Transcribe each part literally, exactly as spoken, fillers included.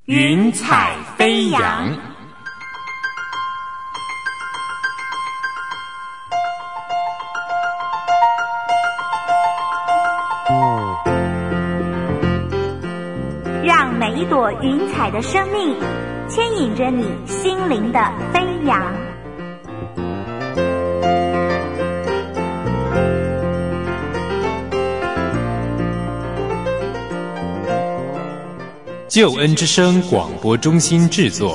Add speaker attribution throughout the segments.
Speaker 1: 云彩飞扬。
Speaker 2: 让每一朵云彩的生命牵引着你心灵的飞扬。
Speaker 1: 救恩之声广播中心制作。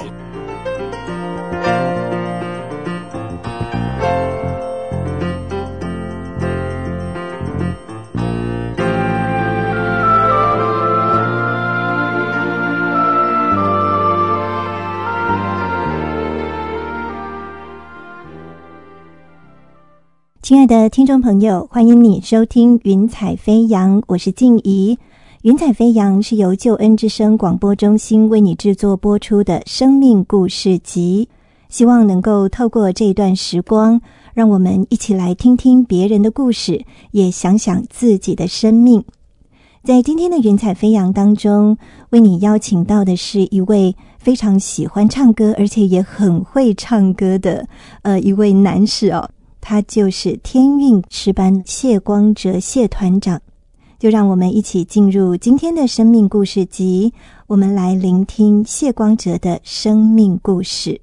Speaker 3: 亲爱的听众朋友，欢迎你收听云彩飞扬，我是静怡。云彩飞扬是由救恩之声广播中心为你制作播出的生命故事集，希望能够透过这段时光，让我们一起来听听别人的故事，也想想自己的生命。在今天的云彩飞扬当中，为你邀请到的是一位非常喜欢唱歌，而且也很会唱歌的呃一位男士哦，他就是天韵诗班谢光哲谢团长。就让我们一起进入今天的生命故事集，我们来聆听谢光哲的生命故事。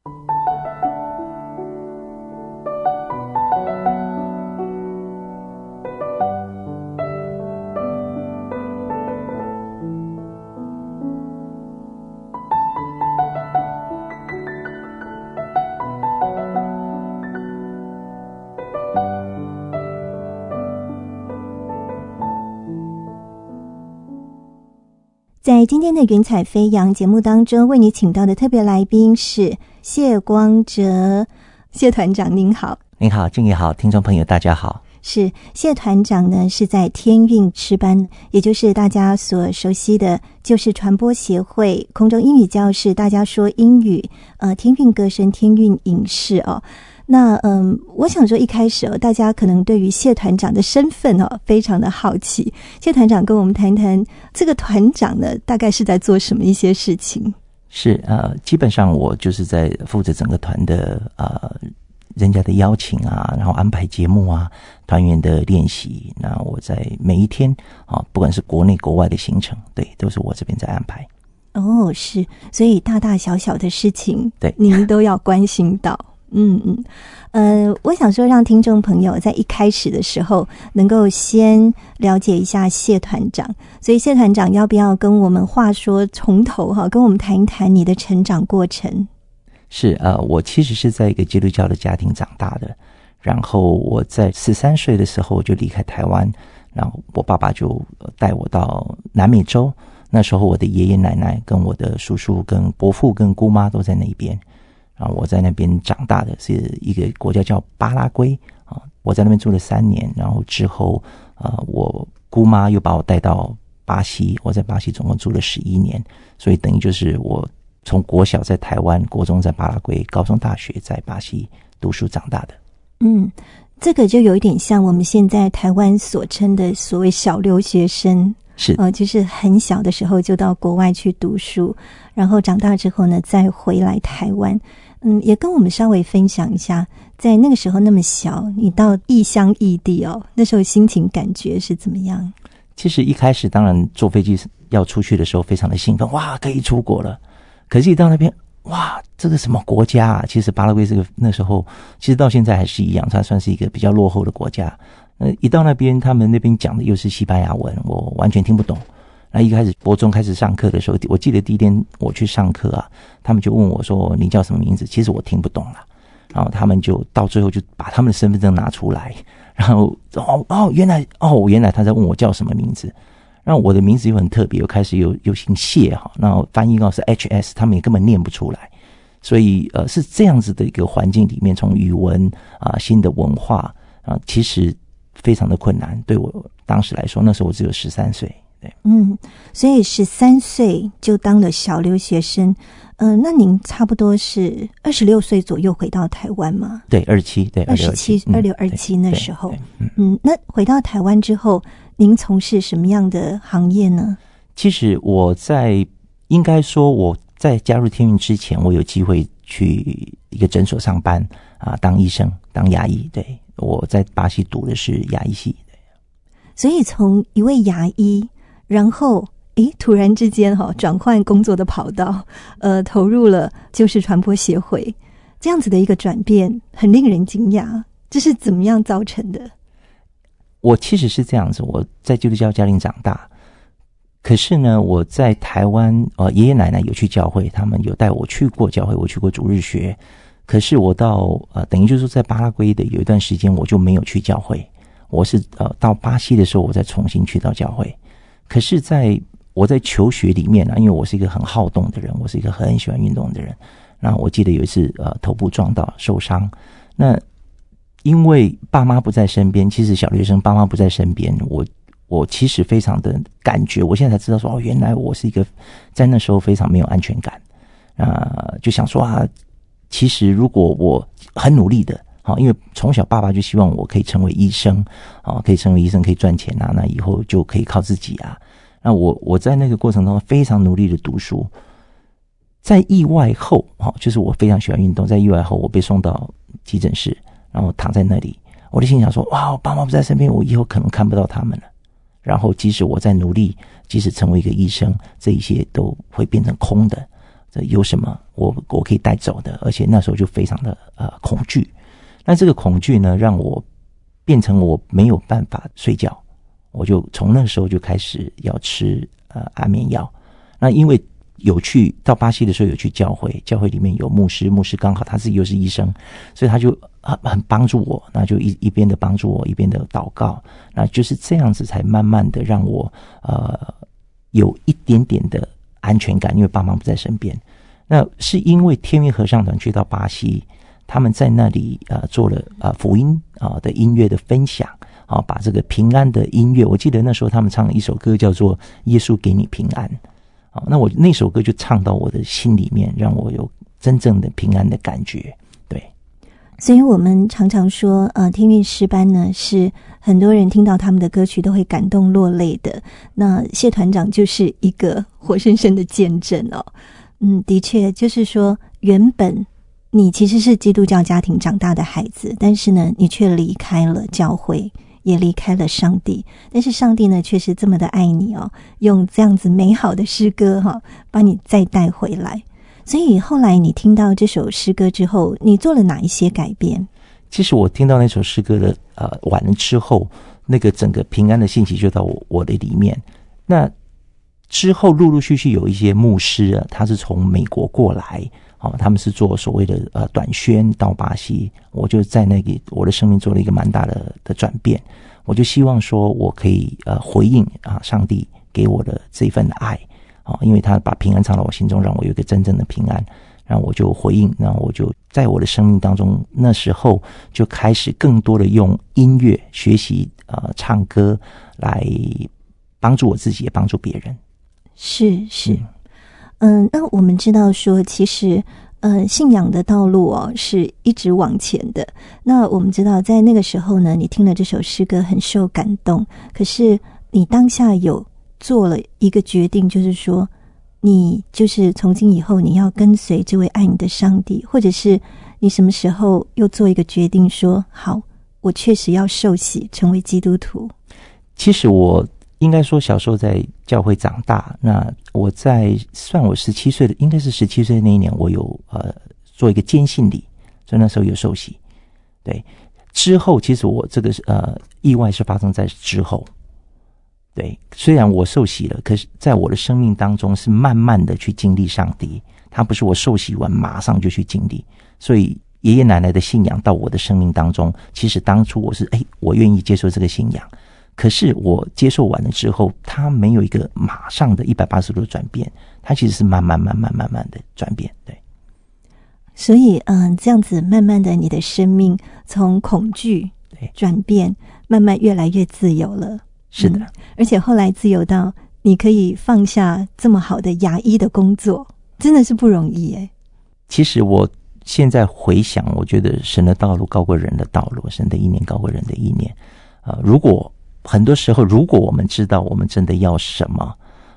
Speaker 3: 在今天的云彩飞扬节目当中，为你请到的特别来宾是谢光哲谢团长。您好。
Speaker 4: 您好，静怡好，听众朋友大家好。
Speaker 3: 是谢团长呢，是在天韵诗班，也就是大家所熟悉的就是传播协会空中英语教室，大家说英语呃，天韵歌声天韵影视哦。那嗯，我想说一开始哦，大家可能对于谢团长的身份哦，非常的好奇。谢团长跟我们谈谈这个团长呢，大概是在做什么一些事情？
Speaker 4: 是呃，基本上我就是在负责整个团的呃人家的邀请啊，然后安排节目啊，团员的练习。那我在每一天啊，不管是国内国外的行程，对，都是我这边在安排。
Speaker 3: 哦，是，所以大大小小的事情，
Speaker 4: 对，
Speaker 3: 您都要关心到。嗯嗯，呃，我想说让听众朋友在一开始的时候能够先了解一下谢团长，所以谢团长要不要跟我们话说从头哈，跟我们谈一谈你的成长过程？
Speaker 4: 是呃，我其实是在一个基督教的家庭长大的，然后我在十三岁的时候就离开台湾，然后我爸爸就带我到南美洲，那时候我的爷爷奶奶跟我的叔叔跟伯父跟姑妈都在那边。然后我在那边长大的是一个国家叫巴拉圭啊，我在那边住了三年，然后之后呃，我姑妈又把我带到巴西，我在巴西总共住了十一年，所以等于就是我从国小在台湾，国中在巴拉圭，高中大学在巴西读书长大的。
Speaker 3: 嗯，这个就有一点像我们现在台湾所称的所谓小留学生。
Speaker 4: 是
Speaker 3: 呃，就是很小的时候就到国外去读书，然后长大之后呢再回来台湾。嗯，也跟我们稍微分享一下，在那个时候那么小，你到异乡异地哦，那时候心情感觉是怎么样？
Speaker 4: 其实一开始当然坐飞机要出去的时候非常的兴奋，哇，可以出国了。可是一到那边，哇，这个什么国家啊？其实巴拉圭这个那时候，其实到现在还是一样，它算是一个比较落后的国家。呃，一到那边，他们那边讲的又是西班牙文，我完全听不懂。那一开始国中开始上课的时候，我记得第一天我去上课啊，他们就问我说你叫什么名字？其实我听不懂了。然后他们就到最后就把他们的身份证拿出来，然后哦哦原来哦原来他在问我叫什么名字。然后我的名字又很特别，又开始有有姓谢哈，然后翻译到是 H S， 他们也根本念不出来。所以呃是这样子的一个环境里面，从语文啊、呃、新的文化啊，其实非常的困难。对我当时来说，那时候我只有十三岁。对，
Speaker 3: 嗯，所以十三岁就当了小留学生，嗯、呃，那您差不多是二十六岁左右回到台湾吗？
Speaker 4: 对，二十七，对，
Speaker 3: 二十七，二六二七那时候，
Speaker 4: 嗯,
Speaker 3: 嗯，那回到台湾之后，您从事什么样的行业呢？
Speaker 4: 其实我在应该说我在加入天运之前，我有机会去一个诊所上班啊，当医生，当牙医。对，我在巴西读的是牙医系。
Speaker 3: 所以从一位牙医，然后诶突然之间哈、哦、转换工作的跑道，呃，投入了旧式传播协会，这样子的一个转变，很令人惊讶。这是怎么样造成的？
Speaker 4: 我其实是这样子，我在基督教家庭长大，可是呢，我在台湾，呃，爷爷奶奶有去教会，他们有带我去过教会，我去过主日学。可是我到呃，等于就是说在巴拉圭的有一段时间，我就没有去教会。我是呃到巴西的时候，我再重新去到教会。可是在我在求学里面啊，因为我是一个很好动的人，我是一个很喜欢运动的人。那我记得有一次呃头部撞到受伤，那因为爸妈不在身边，其实小学生爸妈不在身边，我我其实非常的感觉，我现在才知道说哦，原来我是一个在那时候非常没有安全感啊、呃，就想说啊，其实如果我很努力的。因为从小爸爸就希望我可以成为医生，可以成为医生，可以赚钱啊，那以后就可以靠自己啊。那我我在那个过程中非常努力的读书，在意外后，就是我非常喜欢运动，在意外后我被送到急诊室，然后躺在那里，我就心想说，哇，我爸妈不在身边，我以后可能看不到他们了。然后即使我在努力，即使成为一个医生，这一些都会变成空的。这有什么我我可以带走的？而且那时候就非常的呃恐惧。那这个恐惧呢，让我变成我没有办法睡觉，我就从那时候就开始要吃呃安眠药。那因为有去到巴西的时候有去教会，教会里面有牧师，牧师刚好他自己又是医生，所以他就很很帮助我，那就一一边的帮助我，一边的祷告，那就是这样子才慢慢的让我呃有一点点的安全感，因为爸妈不在身边。那是因为天运合唱团去到巴西。他们在那里呃做了呃福音啊的音乐的分享啊，把这个平安的音乐，我记得那时候他们唱了一首歌叫做《耶稣给你平安》啊，那我那首歌就唱到我的心里面，让我有真正的平安的感觉。对，
Speaker 3: 所以我们常常说，呃，天运诗班呢是很多人听到他们的歌曲都会感动落泪的。那谢团长就是一个活生生的见证哦。嗯，的确，就是说原本。你其实是基督教家庭长大的孩子，但是呢，你却离开了教会，也离开了上帝。但是上帝呢，却是这么的爱你哦，用这样子美好的诗歌哈、哦，把你再带回来。所以后来你听到这首诗歌之后，你做了哪一些改变？
Speaker 4: 其实我听到那首诗歌的呃完了之后，那个整个平安的信息就到我我的里面。那之后陆陆续续有一些牧师啊，他是从美国过来。哦，他们是做所谓的呃短宣到巴西，我就在那个我的生命做了一个蛮大的的转变。我就希望说我可以呃回应啊上帝给我的这份爱啊、哦，因为他把平安藏到我心中，让我有一个真正的平安，然后我就回应，然后我就在我的生命当中，那时候就开始更多的用音乐学习呃唱歌来帮助我自己，也帮助别人。
Speaker 3: 是是。嗯嗯，那我们知道说，其实，呃，信仰的道路哦，是一直往前的。那我们知道，在那个时候呢，你听了这首诗歌，很受感动。可是，你当下有做了一个决定，就是说，你就是从今以后，你要跟随这位爱你的上帝，或者是你什么时候又做一个决定说，好，我确实要受洗，成为基督徒。
Speaker 4: 其实我。应该说小时候在教会长大，那我在算我十七岁的，应该是十七岁那一年，我有呃做一个坚信礼，所以那时候有受洗。对，之后其实我这个呃意外是发生在之后。对，虽然我受洗了，可是在我的生命当中是慢慢的去经历上帝，他不是我受洗完马上就去经历，所以爷爷奶奶的信仰到我的生命当中，其实当初我是哎我愿意接受这个信仰。可是我接受完了之后，它没有一个马上的一百八十度的转变，它其实是慢慢慢慢慢慢的转变。对，
Speaker 3: 所以嗯，这样子慢慢的，你的生命从恐惧转变，慢慢越来越自由了。
Speaker 4: 是的、嗯，
Speaker 3: 而且后来自由到你可以放下这么好的牙医的工作，真的是不容易耶。
Speaker 4: 其实我现在回想，我觉得神的道路高过人的道路，神的意念高过人的意念。呃，如果很多时候，如果我们知道我们真的要什么，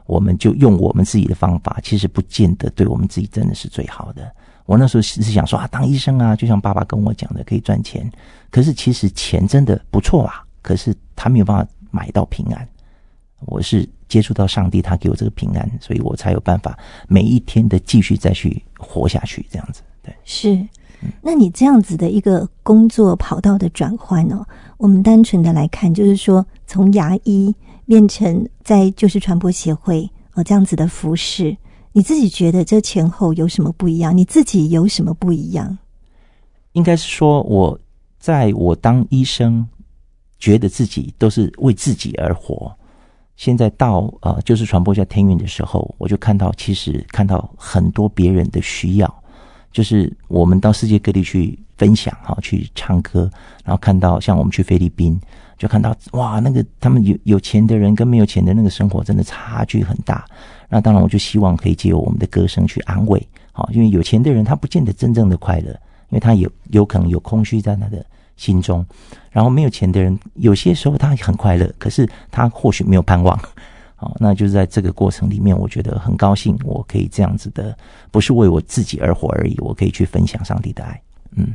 Speaker 4: 我们就用我们自己的方法，其实不见得对我们自己真的是最好的。我那时候是想说啊，当医生啊，就像爸爸跟我讲的，可以赚钱。可是其实钱真的不错啊，可是他没有办法买到平安。我是接触到上帝，他给我这个平安，所以我才有办法每一天的继续再去活下去，这样子。对，
Speaker 3: 是。那你这样子的一个工作跑道的转换哦，我们单纯的来看，就是说从牙医变成在旧式传播协会哦这样子的服饰，你自己觉得这前后有什么不一样？你自己有什么不一样？
Speaker 4: 应该是说我在我当医生，觉得自己都是为自己而活。现在到呃旧式传播在天运的时候，我就看到其实看到很多别人的需要。就是我们到世界各地去分享哈，去唱歌，然后看到像我们去菲律宾，就看到哇，那个他们有有钱的人跟没有钱的那个生活真的差距很大。那当然，我就希望可以借由我们的歌声去安慰，好，因为有钱的人他不见得真正的快乐，因为他有有可能有空虚在他的心中，然后没有钱的人，有些时候他很快乐，可是他或许没有盼望。好，那就是在这个过程里面，我觉得很高兴，我可以这样子的，不是为我自己而活而已，我可以去分享上帝的爱。嗯。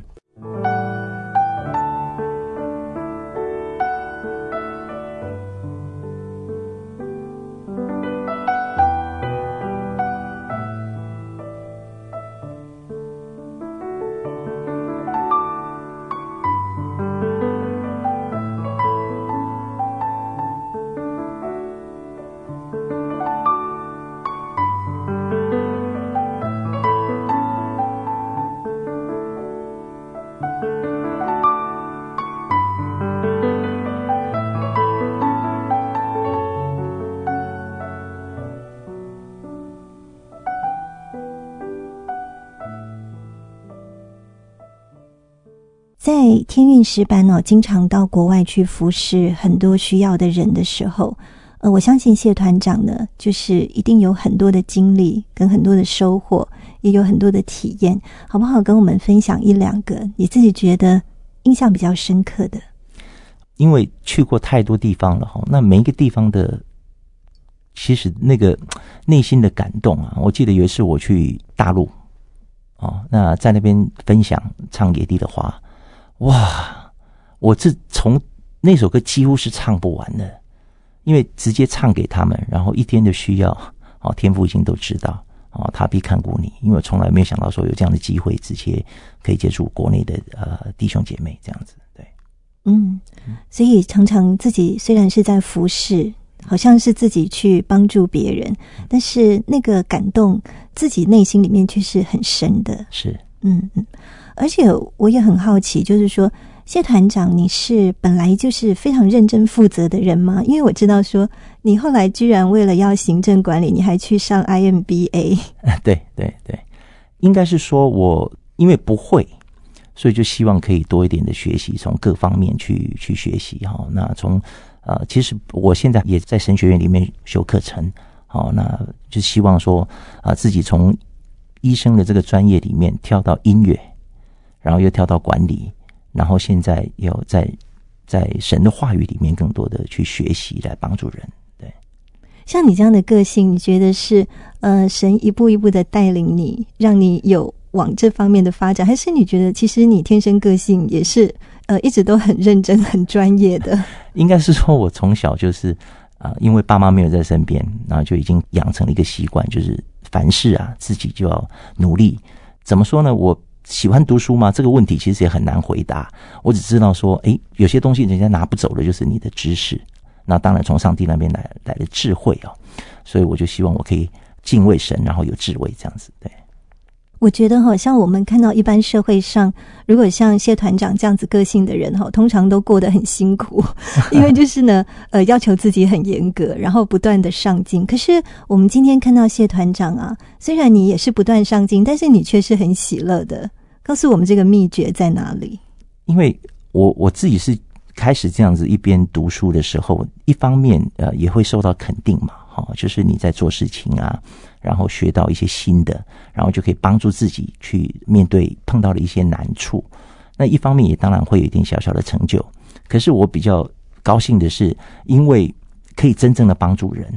Speaker 3: 在天运石班哦，经常到国外去服侍很多需要的人的时候，呃，我相信谢团长呢，就是一定有很多的经历跟很多的收获，也有很多的体验，好不好？跟我们分享一两个你自己觉得印象比较深刻的。
Speaker 4: 因为去过太多地方了哈，那每一个地方的，其实那个内心的感动啊，我记得有一次我去大陆，哦，那在那边分享唱野地的花。哇！我这从那首歌几乎是唱不完的，因为直接唱给他们，然后一天的需要，哦，天父已经都知道，哦，他必看顾你。因为我从来没有想到说有这样的机会，直接可以接触国内的呃弟兄姐妹这样子，对，
Speaker 3: 嗯，所以常常自己虽然是在服侍，好像是自己去帮助别人，但是那个感动自己内心里面却是很深的，
Speaker 4: 是，
Speaker 3: 嗯嗯。而且我也很好奇，就是说谢团长你是本来就是非常认真负责的人吗？因为我知道说你后来居然为了要行政管理，你还去上 I M B A。
Speaker 4: 对对对，应该是说我因为不会，所以就希望可以多一点的学习，从各方面去去学习。那从呃，其实我现在也在神学院里面修课程，好，那就希望说啊、呃，自己从医生的这个专业里面跳到音乐，然后又跳到管理，然后现在有在在神的话语里面更多的去学习，来帮助人。对，
Speaker 3: 像你这样的个性，你觉得是呃神一步一步的带领你，让你有往这方面的发展，还是你觉得其实你天生个性也是呃一直都很认真很专业的？
Speaker 4: 应该是说我从小就是啊、呃，因为爸妈没有在身边，然后就已经养成了一个习惯，就是凡事啊自己就要努力。怎么说呢？我喜欢读书吗？这个问题其实也很难回答。我只知道说，诶，有些东西人家拿不走的，就是你的知识。那当然从上帝那边来来的智慧哦，所以我就希望我可以敬畏神，然后有智慧这样子。对，
Speaker 3: 我觉得好像我们看到一般社会上，如果像谢团长这样子个性的人哈，通常都过得很辛苦，因为就是呢，呃，要求自己很严格，然后不断的上进。可是我们今天看到谢团长啊，虽然你也是不断上进，但是你却是很喜乐的。告诉我们这个秘诀在哪里？
Speaker 4: 因为我我自己是开始这样子一边读书的时候，一方面呃也会受到肯定嘛，哈，就是你在做事情啊，然后学到一些新的，然后就可以帮助自己去面对碰到的一些难处。那一方面也当然会有一点小小的成就。可是我比较高兴的是，因为可以真正的帮助人，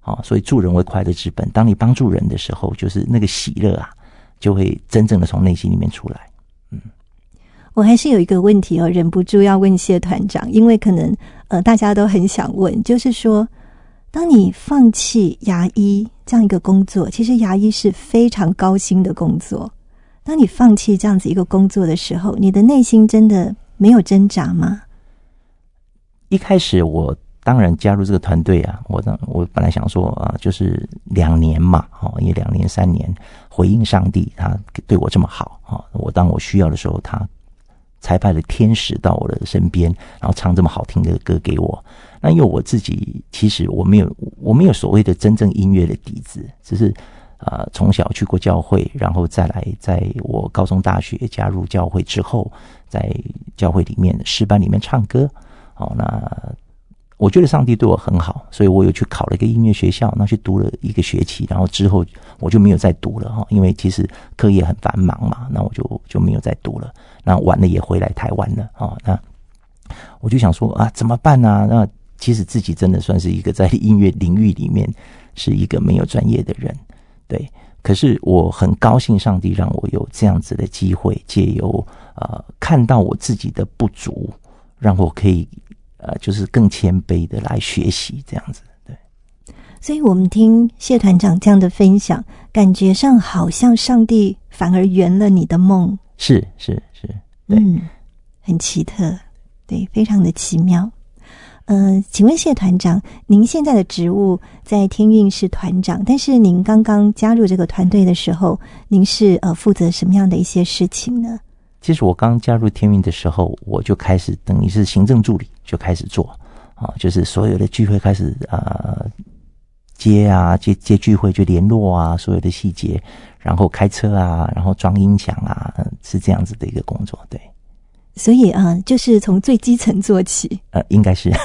Speaker 4: 啊，所以助人为快乐之本。当你帮助人的时候，就是那个喜乐啊，就会真正的从内心里面出来。嗯，
Speaker 3: 我还是有一个问题哦，忍不住要问谢团长，因为可能呃大家都很想问，就是说，当你放弃牙医这样一个工作，其实牙医是非常高薪的工作。当你放弃这样子一个工作的时候，你的内心真的没有挣扎吗？
Speaker 4: 一开始我当然加入这个团队啊，我我本来想说啊，就是两年嘛，哦，因为两年三年回应上帝，他对我这么好啊，我当我需要的时候，他差派了天使到我的身边，然后唱这么好听的歌给我。那因为我自己其实我没有我没有所谓的真正音乐的底子，只是呃从小去过教会，然后再来在我高中大学加入教会之后，在教会里面诗班里面唱歌。哦，那我觉得上帝对我很好，所以我有去考了一个音乐学校，那去读了一个学期，然后之后我就没有再读了哈，因为其实课业很繁忙嘛，那我就就没有再读了。那晚了也回来台湾了啊，那我就想说啊，怎么办呢？那其实自己真的算是一个在音乐领域里面是一个没有专业的人，对。可是我很高兴，上帝让我有这样子的机会，借由呃看到我自己的不足，让我可以呃就是更谦卑的来学习这样子。对，
Speaker 3: 所以我们听谢团长这样的分享，感觉上好像上帝反而圆了你的梦。
Speaker 4: 是是是，对，
Speaker 3: 嗯，很奇特，对，非常的奇妙。呃，请问谢团长，您现在的职务在天韵是团长，但是您刚刚加入这个团队的时候，您是呃负责什么样的一些事情呢？
Speaker 4: 其实我刚加入天韵的时候，我就开始等于是行政助理就开始做啊，就是所有的聚会开始呃接啊接接聚会就联络啊，所有的细节，然后开车啊，然后装音响啊，是这样子的一个工作，对。
Speaker 3: 所以啊、呃，就是从最基层做起。
Speaker 4: 呃，应该是。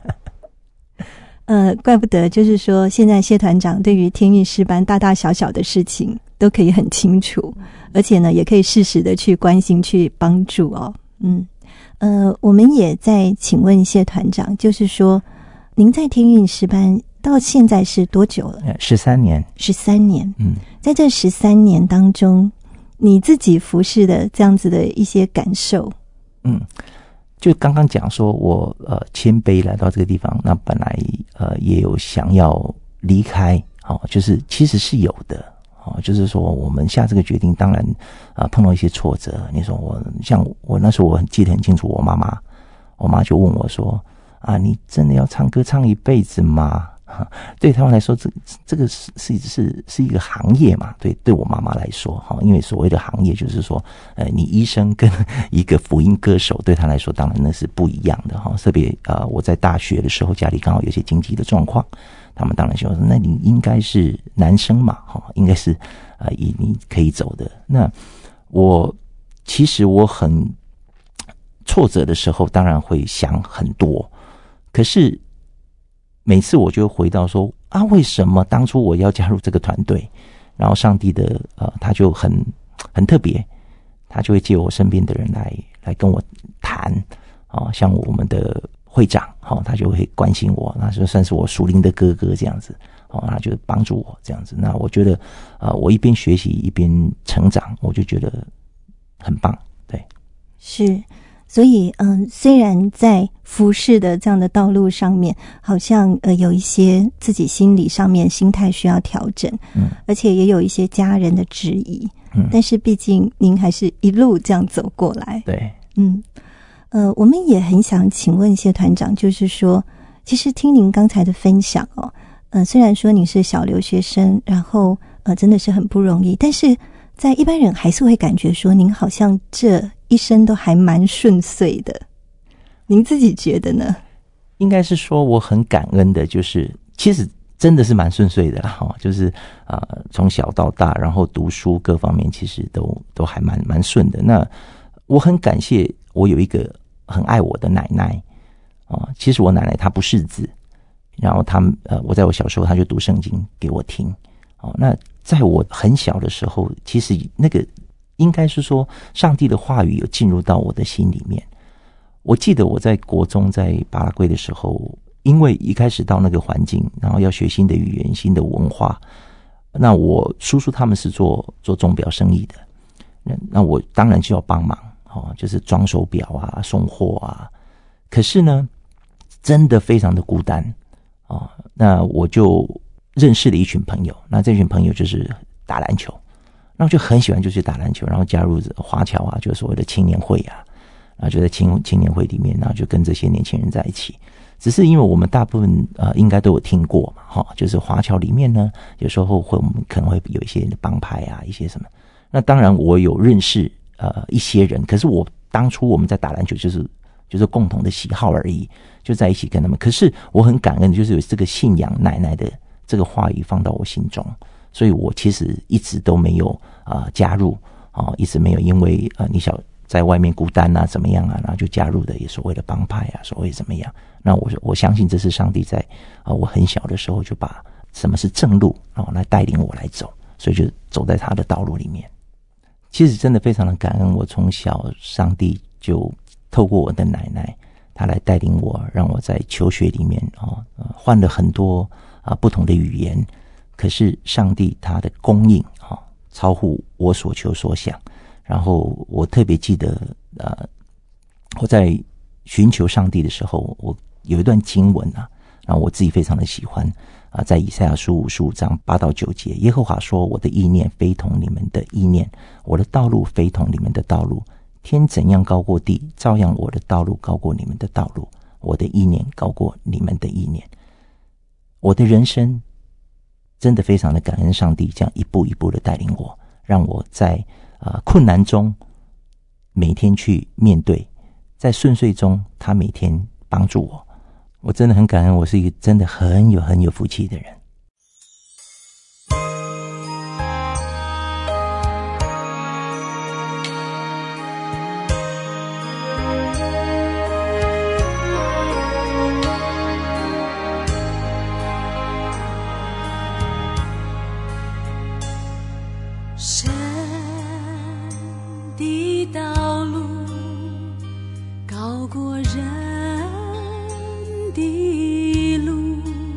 Speaker 3: 呃，怪不得，就是说，现在谢团长对于天韵诗班大大小小的事情都可以很清楚，而且呢，也可以适时的去关心、去帮助哦。嗯，呃，我们也在请问谢团长，就是说，您在天韵诗班到现在是多久了？
Speaker 4: 十三年。
Speaker 3: 十三年。
Speaker 4: 嗯，在
Speaker 3: 这十三年当中，你自己服侍的这样子的一些感受。
Speaker 4: 嗯，就刚刚讲说我呃谦卑来到这个地方，那本来呃也有想要离开，哦，就是其实是有的，哦，就是说我们下这个决定，当然啊、呃、碰到一些挫折。你说我像我那时候我很记得很清楚，我妈妈，我妈就问我说啊，你真的要唱歌唱一辈子吗？对他们来说，这这个是是是是一个行业嘛？对，对我妈妈来说，哈，因为所谓的行业就是说，呃，你医生跟一个福音歌手，对他来说，当然那是不一样的哈。特别呃，我在大学的时候，家里刚好有些经济的状况，他们当然就说，那你应该是男生嘛，哈，应该是呃，你你可以走的。那我其实我很挫折的时候，当然会想很多，可是。每次我就回到说啊，为什么当初我要加入这个团队？然后上帝的呃，他就很很特别，他就会借我身边的人来来跟我谈啊，像我们的会长，哈，他就会关心我，那就算是我属灵的哥哥这样子，哦，他就帮助我这样子。那我觉得啊，我一边学习一边成长，我就觉得很棒，对，
Speaker 3: 是。所以，嗯，虽然在服侍的这样的道路上面，好像呃有一些自己心理上面心态需要调整，嗯，而且也有一些家人的质疑，嗯，但是毕竟您还是一路这样走过来，
Speaker 4: 对，
Speaker 3: 嗯，呃，我们也很想请问谢团长，就是说，其实听您刚才的分享哦，呃，虽然说您是小留学生，然后呃真的是很不容易，但是在一般人还是会感觉说，您好像这一生都还蛮顺遂的，您自己觉得呢？
Speaker 4: 应该是说我很感恩的，就是其实真的是蛮顺遂的啦，就是啊、呃、从小到大，然后读书各方面其实都都还蛮蛮顺的。那我很感谢我有一个很爱我的奶奶啊、呃，其实我奶奶她不识字，然后她呃我在我小时候她就读圣经给我听哦。那在我很小的时候，其实那个。应该是说上帝的话语有进入到我的心里面。我记得我在国中在巴拉圭的时候， 因为一开始到那个环境，然后要学新的语言、新的文化，那我叔叔他们是做做钟表生意的，那那我当然就要帮忙哦，就是装手表啊、送货啊。可是呢，真的非常的孤单哦。那我就认识了一群朋友，那这群朋友就是打篮球，那我就很喜欢就去打篮球，然后加入华侨啊，就是所谓的青年会啊，然后就在青青年会里面，然后就跟这些年轻人在一起。只是因为我们大部分呃应该都有听过嘛，哈，就是华侨里面呢，有时候会我们可能会有一些帮派啊，一些什么。那当然我有认识呃一些人，可是我当初我们在打篮球就是就是共同的喜好而已，就在一起跟他们。可是我很感恩，就是有这个信仰奶奶的这个话语放到我心中，所以我其实一直都没有啊、呃、加入啊、呃，一直没有因为呃你想在外面孤单啊怎么样啊，然后就加入的也所谓的帮派啊，所谓怎么样。那我我相信这是上帝在啊、呃、我很小的时候就把什么是正路啊、哦、来带领我来走，所以就走在他的道路里面。其实真的非常的感恩，我从小上帝就透过我的奶奶，她来带领我，让我在求学里面啊、哦、换了很多啊、呃、不同的语言，可是上帝他的供应啊、哦、超乎我所求所想。然后我特别记得呃我在寻求上帝的时候，我有一段经文啊，然后我自己非常的喜欢啊，在以赛亚书五十五章八到九节，耶和华说：我的意念非同你们的意念，我的道路非同你们的道路。天怎样高过地，照样我的道路高过你们的道路，我的意念高过你们的意念。我的人生真的非常的感恩上帝这样一步一步的带领我，让我在呃困难中每天去面对，在顺遂中他每天帮助我。我真的很感恩，我是一个真的很有很有福气的人。
Speaker 5: 神的道路高过人的路，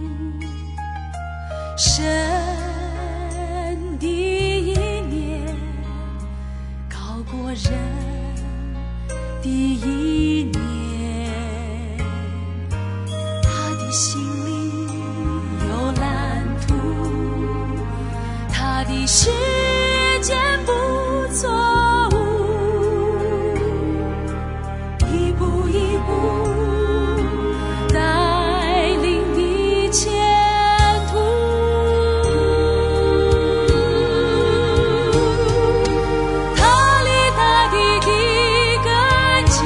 Speaker 5: 神的意念高过人的意念，他的心里有蓝图，他的世界不错误，一步一步带领你前途，他立大地的根基，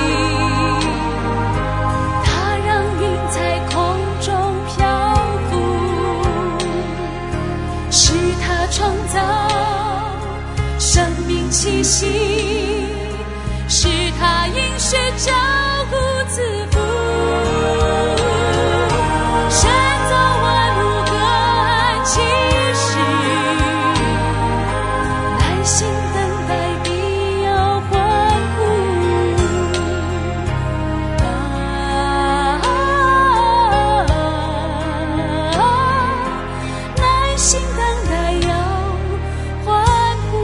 Speaker 5: 他让云在空中漂浮，是他创造生命气息，是他应许照顾自负，神造万物各按其时，耐心等待必要欢呼，啊啊啊啊，耐心等待要欢呼。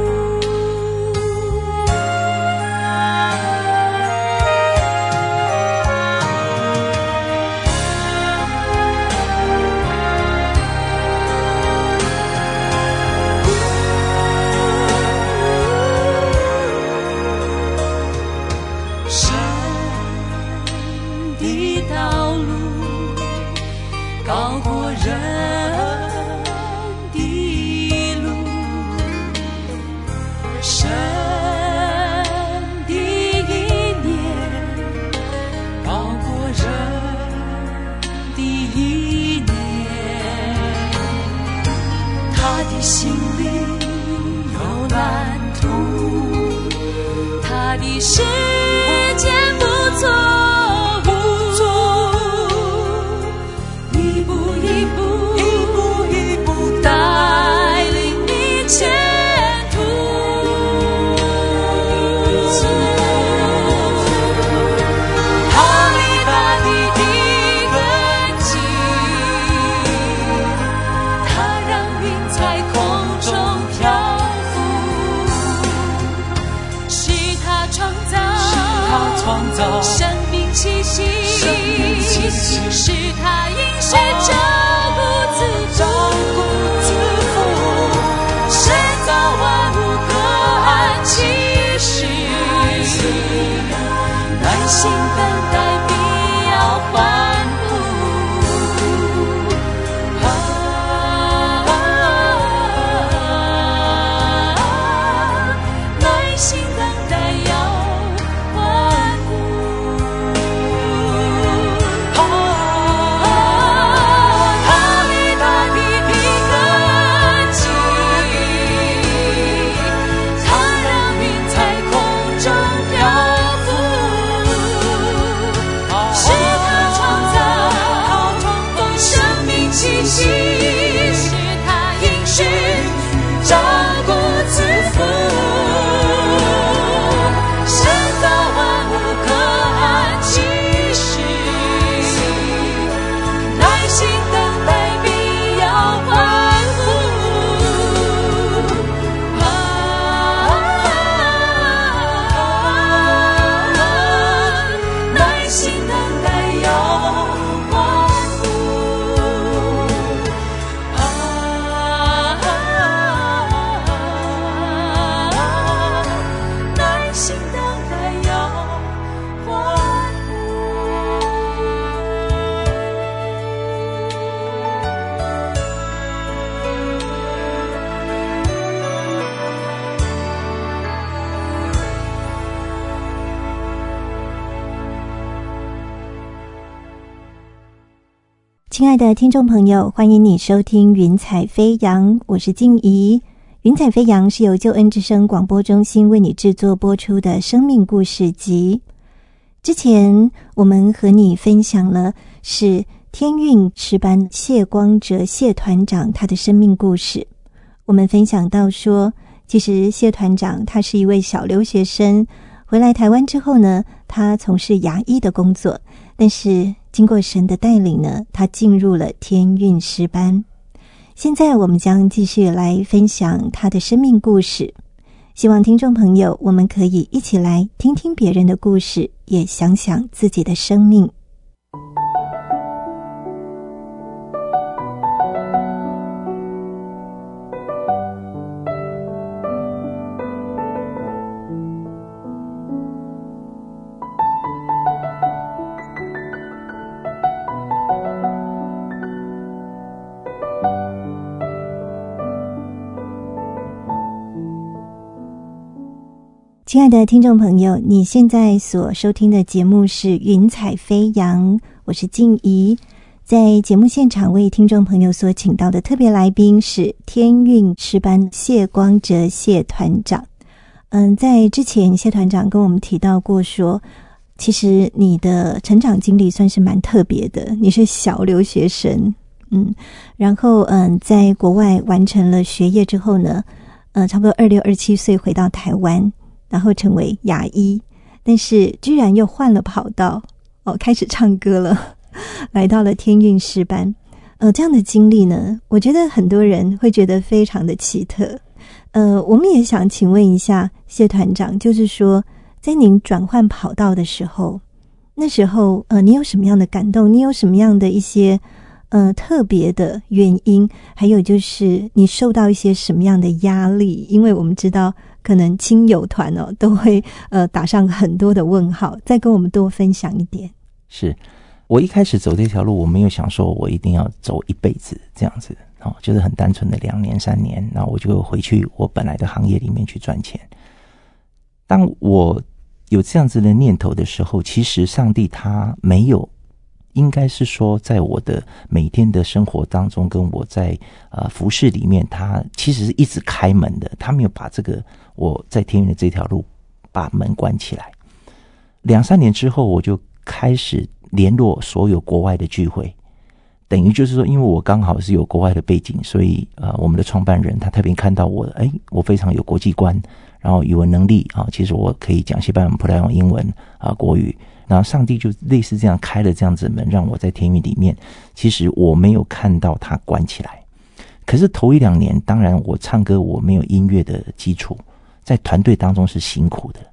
Speaker 5: 神的道路高过人的路，神的意念高过人的意念，他的心里有蓝图，他的世界不错误，一步一步一步一步带领你前途，他立大地的根创造生命气息，是他应许照顾自负，神造万物各按其时，耐心等待必要欢呼，耐心等待要欢呼，他为大地平根基，他让云在空中飘浮，是他创造生命气息，是他应许照顾自负，神造万物各按其时，耐心等待必要欢呼，耐心等待要欢呼，耐心等待要欢呼。
Speaker 3: 亲爱的听众朋友，欢迎你收听云彩飞扬，我是静怡。云彩飞扬是由救恩之声广播中心为你制作播出的生命故事集。之前我们和你分享了是天韵诗班谢光哲谢团长他的生命故事。我们分享到说，其实谢团长他是一位小留学生，回来台湾之后呢，他从事牙医的工作，但是经过神的带领呢，他进入了天韵诗班。现在我们将继续来分享他的生命故事，希望听众朋友我们可以一起来听听别人的故事，也想想自己的生命。亲爱的听众朋友，你现在所收听的节目是云彩飞扬，我是静怡。在节目现场为听众朋友所请到的特别来宾是天韵诗班谢光哲谢团长。嗯，在之前谢团长跟我们提到过说，其实你的成长经历算是蛮特别的，你是小留学生，嗯，然后嗯，在国外完成了学业之后呢，呃，差不多二六二七岁回到台湾。然后成为牙医，但是居然又换了跑道哦，开始唱歌了，来到了天韵诗班。呃，这样的经历呢，我觉得很多人会觉得非常的奇特。呃，我们也想请问一下谢团长，就是说，在您转换跑道的时候，那时候呃，你有什么样的感动？你有什么样的一些呃特别的原因？还有就是你受到一些什么样的压力？因为我们知道。可能亲友团哦都会呃打上很多的问号，再跟我们多分享一点。
Speaker 4: 是我一开始走这条路，我没有想说我一定要走一辈子这样子哦，就是很单纯的两年三年，然后我就回去我本来的行业里面去赚钱。当我有这样子的念头的时候，其实上帝他没有，应该是说在我的每天的生活当中，跟我在呃服事里面，他其实是一直开门的，他没有把这个我在天韵的这条路把门关起来。两三年之后，我就开始联络所有国外的聚会，等于就是说，因为我刚好是有国外的背景，所以呃，我们的创办人他特别看到我，哎，我非常有国际观，然后语文能力啊，其实我可以讲西班牙、葡萄牙英文啊、国语。然后上帝就类似这样开了这样子的门，让我在天韵里面，其实我没有看到它关起来。可是头一两年，当然我唱歌我没有音乐的基础，在团队当中是辛苦的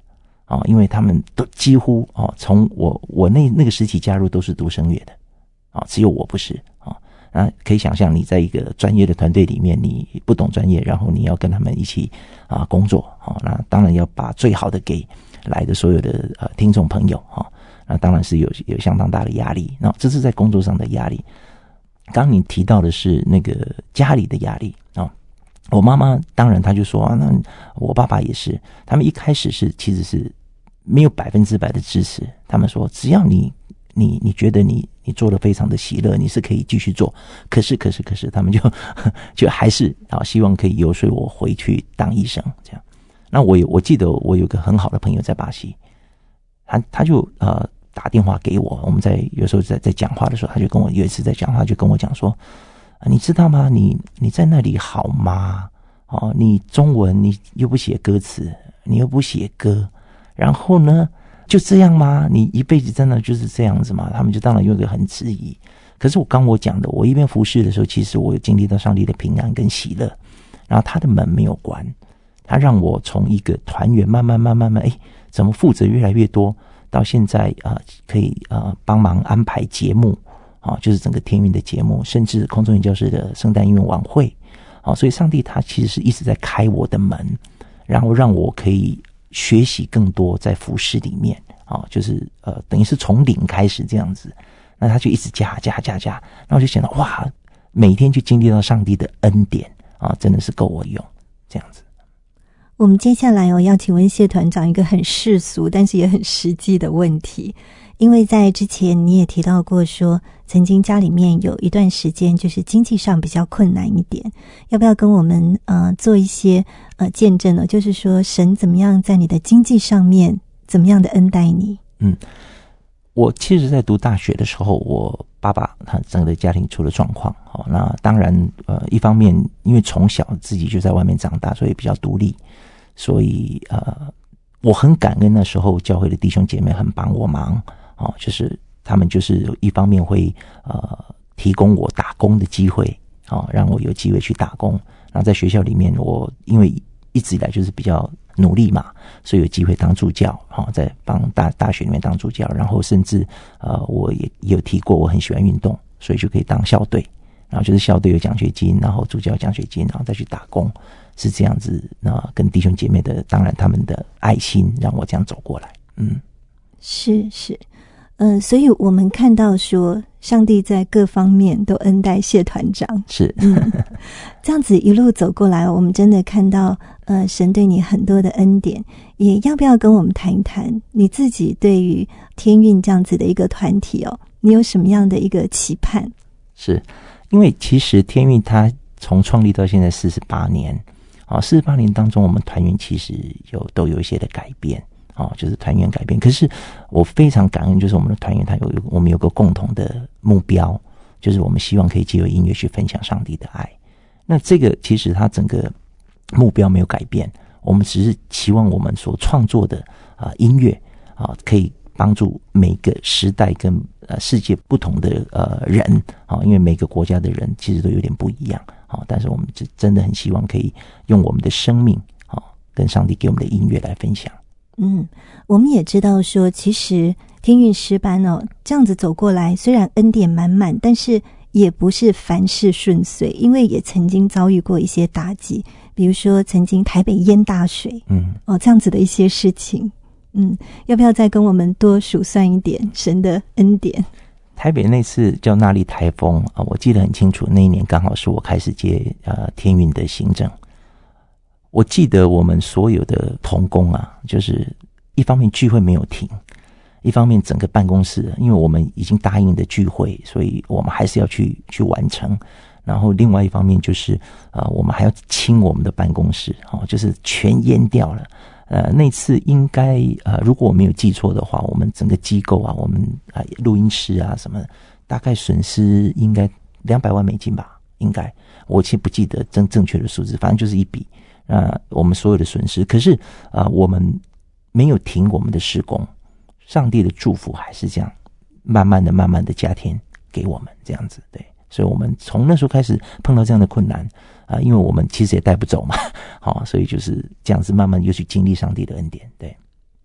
Speaker 4: 哦，因为他们都几乎哦，从我我那那个时期加入都是读声乐的，哦，只有我不是哦。那可以想象，你在一个专业的团队里面，你不懂专业，然后你要跟他们一起啊工作，哦，那当然要把最好的给来的所有的呃听众朋友，哦，那当然是有有相当大的压力。那这是在工作上的压力。刚刚你提到的是那个家里的压力啊。哦，我妈妈当然她就说啊，那我爸爸也是，他们一开始是其实是没有百分之百的支持，他们说只要你你你觉得你你做得非常的喜乐，你是可以继续做。可是可是可是他们就就还是啊希望可以游说我回去当医生这样。那我有我记得我有个很好的朋友在巴西，他他就呃打电话给我，我们在有时候在在讲话的时候，他就跟我有一次在讲话就跟我讲说，啊，你知道吗？你你在那里好吗？哦，你中文你又不写歌词，你又不写歌，然后呢就这样吗？你一辈子真的就是这样子吗？他们就当然有一个很质疑。可是我刚我讲的，我一边服侍的时候，其实我有经历到上帝的平安跟喜乐，然后他的门没有关，他让我从一个团员慢慢慢慢慢，哎，怎么负责越来越多，到现在啊，呃，可以呃帮忙安排节目啊，就是整个天韵的节目，甚至空中音教室的圣诞音乐晚会啊，所以上帝他其实是一直在开我的门，然后让我可以学习更多在服事里面啊，就是呃等于是从零开始这样子，那他就一直加加加加，然后我就想到哇，每天就经历到上帝的恩典啊，真的是够我用这样子。
Speaker 3: 我们接下来哦，要请问谢团长一个很世俗但是也很实际的问题，因为在之前你也提到过说，曾经家里面有一段时间就是经济上比较困难一点，要不要跟我们呃做一些呃见证呢？就是说神怎么样在你的经济上面怎么样的恩待你？
Speaker 4: 嗯，我其实在读大学的时候，我爸爸他整个家庭出了状况，哦，那当然呃一方面因为从小自己就在外面长大，所以比较独立。所以呃，我很感恩那时候教会的弟兄姐妹很帮我忙哦，就是他们就是一方面会呃提供我打工的机会哦，让我有机会去打工。然后在学校里面，我因为一直以来就是比较努力嘛，所以有机会当助教，哦，在帮大大学里面当助教。然后甚至呃，我也也有提过我很喜欢运动，所以就可以当校队。然后就是校队有奖学金，然后助教奖学金，然后再去打工。是这样子，那跟弟兄姐妹的，当然他们的爱心让我这样走过来。嗯，
Speaker 3: 是是，嗯、呃，所以我们看到说，上帝在各方面都恩待谢团长。
Speaker 4: 是，
Speaker 3: 嗯，这样子一路走过来，我们真的看到，呃，神对你很多的恩典。也要不要跟我们谈一谈你自己对于天韵这样子的一个团体哦，你有什么样的一个期盼？
Speaker 4: 是因为其实天韵它从创立到现在四十八年。啊，四十八年当中，我们团员其实有都有一些的改变，啊，就是团员改变。可是我非常感恩，就是我们的团员他有我们有个共同的目标，就是我们希望可以借由音乐去分享上帝的爱。那这个其实他整个目标没有改变，我们只是期望我们所创作的啊音乐啊可以帮助每个时代跟呃世界不同的呃人啊，因为每个国家的人其实都有点不一样。好，但是我们真的很希望可以用我们的生命，好，跟上帝给我们的音乐来分享。
Speaker 3: 嗯，我们也知道说，其实天韵诗班哦，这样子走过来，虽然恩典满满，但是也不是凡事顺遂，因为也曾经遭遇过一些打击，比如说曾经台北淹大水，嗯，哦，这样子的一些事情。嗯，要不要再跟我们多数算一点神的恩典？
Speaker 4: 台北那次叫那莉台风啊，我记得很清楚，那一年刚好是我开始接呃天韵的行政。我记得我们所有的同工啊，就是一方面聚会没有停，一方面整个办公室，因为我们已经答应的聚会，所以我们还是要去去完成。然后另外一方面就是呃，我们还要清我们的办公室，哦，就是全淹掉了。呃，那次应该呃，如果我没有记错的话，我们整个机构啊，我们啊录音室啊什么，大概损失应该两百万美金吧，应该我其实不记得正正确的数字，反正就是一笔。呃，我们所有的损失，可是啊、呃，我们没有停我们的施工，上帝的祝福还是这样，慢慢的、慢慢的加添给我们这样子，对。所以我们从那时候开始碰到这样的困难啊、呃，因为我们其实也带不走嘛，好，所以就是这样子慢慢又去经历上帝的恩典。对，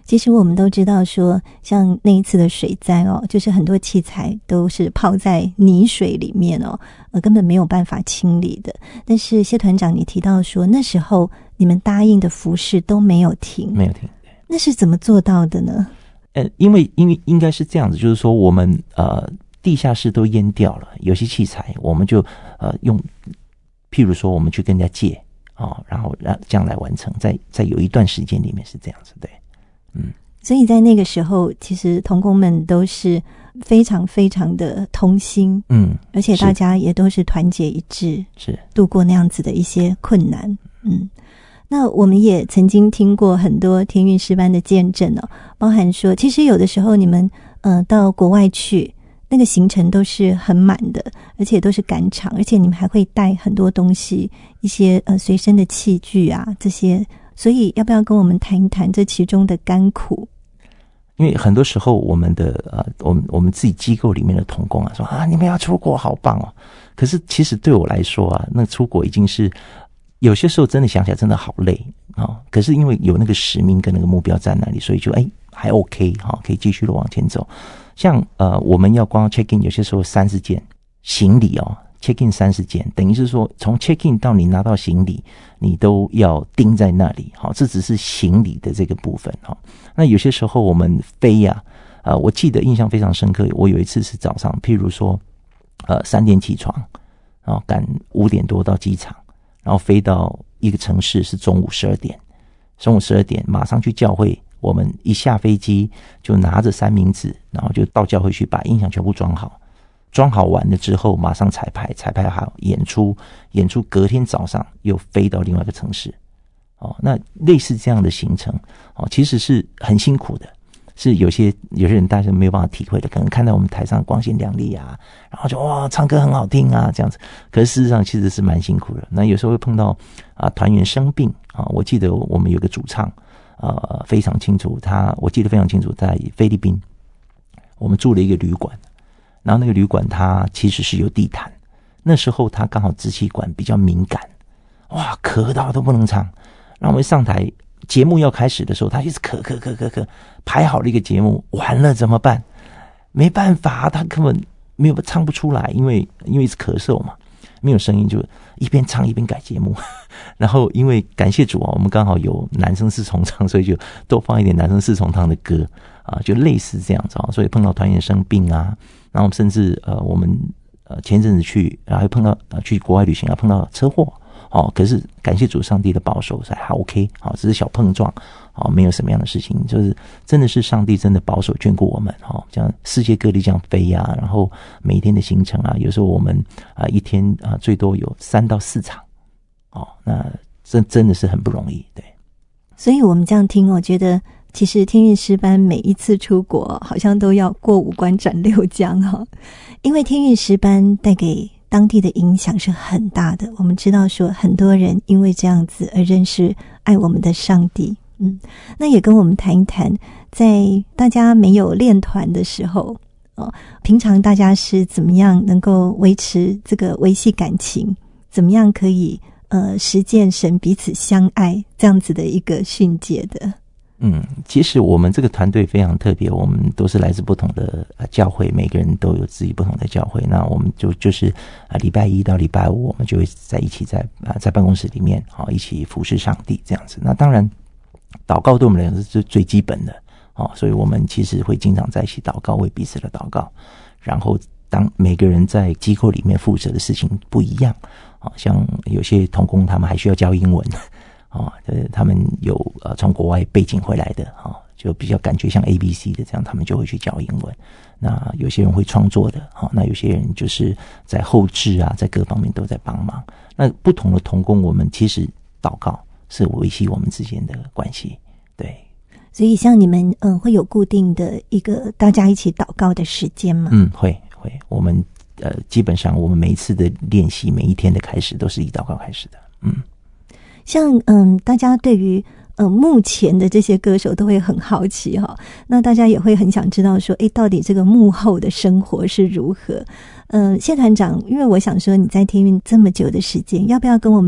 Speaker 3: 其实我们都知道说，像那一次的水灾哦，就是很多器材都是泡在泥水里面哦，呃，根本没有办法清理的。但是谢团长你提到说，那时候你们答应的服事都没有停，
Speaker 4: 没有停，
Speaker 3: 那是怎么做到的呢？
Speaker 4: 呃，因为因为应该是这样子，就是说我们呃地下室都淹掉了，有些器材我们就呃用，譬如说我们去跟人家借啊、哦，然后让这样来完成，在在有一段时间里面是这样子，对。嗯，
Speaker 3: 所以在那个时候，其实同工们都是非常非常的同心，嗯，而且大家也都是团结一致，
Speaker 4: 是
Speaker 3: 度过那样子的一些困难，嗯。那我们也曾经听过很多天韵诗班的见证哦，包含说，其实有的时候你们呃到国外去，那个行程都是很满的，而且都是赶场，而且你们还会带很多东西，一些呃随身的器具啊这些。所以要不要跟我们谈一谈这其中的甘苦？
Speaker 4: 因为很多时候我们的呃，我们我们自己机构里面的同工啊，说啊，你们要出国好棒哦。可是其实对我来说啊，那出国已经是有些时候真的想起来真的好累啊、哦。可是因为有那个使命跟那个目标在那里，所以就哎还 OK 哈、哦，可以继续的往前走。像呃，我们要光 check in， 有些时候三十件行李哦。check in 三十件，等于是说从 check in 到你拿到行李，你都要盯在那里。好，这只是行李的这个部分。好，那有些时候我们飞呀、啊，呃，我记得印象非常深刻。我有一次是早上，譬如说，呃，三点起床，然后赶五点多到机场，然后飞到一个城市是中午十二点，中午十二点马上去教会。我们一下飞机就拿着三明治，然后就到教会去把音响全部装好。装好完了之后，马上彩排，彩排好演出，演出隔天早上又飞到另外一个城市。哦，那类似这样的行程，哦，其实是很辛苦的，是有些有些人大家没有办法体会的，可能看到我们台上光鲜亮丽啊，然后就哇唱歌很好听啊这样子，可是事实上其实是蛮辛苦的。那有时候会碰到啊团员生病啊，我记得我们有个主唱，呃非常清楚，他我记得非常清楚，在菲律宾，我们住了一个旅馆。然后那个旅馆它其实是有地毯，那时候他刚好支气管比较敏感，哇，咳到都不能唱。然后我们上台节目要开始的时候，他一直咳咳咳咳咳，排好了一个节目，完了怎么办？没办法，他根本没有唱不出来，因为因为一直咳嗽嘛，没有声音，就一边唱一边改节目。然后因为感谢主啊，我们刚好有男生四重唱，所以就多放一点男生四重唱的歌啊，就类似这样子啊。所以碰到团员生病啊。然后甚至呃，我们呃前阵子去，然后又碰到呃去国外旅行啊，碰到车祸哦。可是感谢主上帝的保守，还 OK 好、哦，只是小碰撞哦，没有什么样的事情，就是真的是上帝真的保守眷顾我们哦。像世界各地这样飞呀、啊，然后每一天的行程啊，有时候我们啊、呃、一天啊、呃、最多有三到四场哦，那真真的是很不容易，对。
Speaker 3: 所以我们这样听，我觉得。其实天韵诗班每一次出国好像都要过五关斩六将哈，因为天韵诗班带给当地的影响是很大的。我们知道说很多人因为这样子而认识爱我们的上帝。嗯，那也跟我们谈一谈，在大家没有练团的时候哦，平常大家是怎么样能够维持这个维系感情，怎么样可以呃实践神彼此相爱这样子的一个训诫的。
Speaker 4: 嗯，其实我们这个团队非常特别，我们都是来自不同的教会，每个人都有自己不同的教会。那我们就就是啊，礼拜一到礼拜五，我们就会在一起在啊在办公室里面啊一起服侍上帝这样子。那当然，祷告对我们来说是最最基本的啊，所以我们其实会经常在一起祷告，为彼此的祷告。然后，当每个人在机构里面负责的事情不一样啊，像有些同工他们还需要教英文。哦，就是他们有呃从国外背景回来的哈、哦，就比较感觉像 A B C 的这样，他们就会去教英文。那有些人会创作的，哈、哦，那有些人就是在后制啊，在各方面都在帮忙。那不同的同工，我们其实祷告是维系我们之间的关系，对。
Speaker 3: 所以像你们嗯、呃、会有固定的一个大家一起祷告的时间吗？
Speaker 4: 嗯，会会，我们呃基本上我们每一次的练习，每一天的开始都是以祷告开始的，嗯。
Speaker 3: 像嗯，大家对于呃目前的这些歌手都会很好奇哈，那大家也会很想知道说，诶，到底这个幕后的生活是如何？呃，谢团长，因为我想说你在天韵这么久的时间，要不要跟我们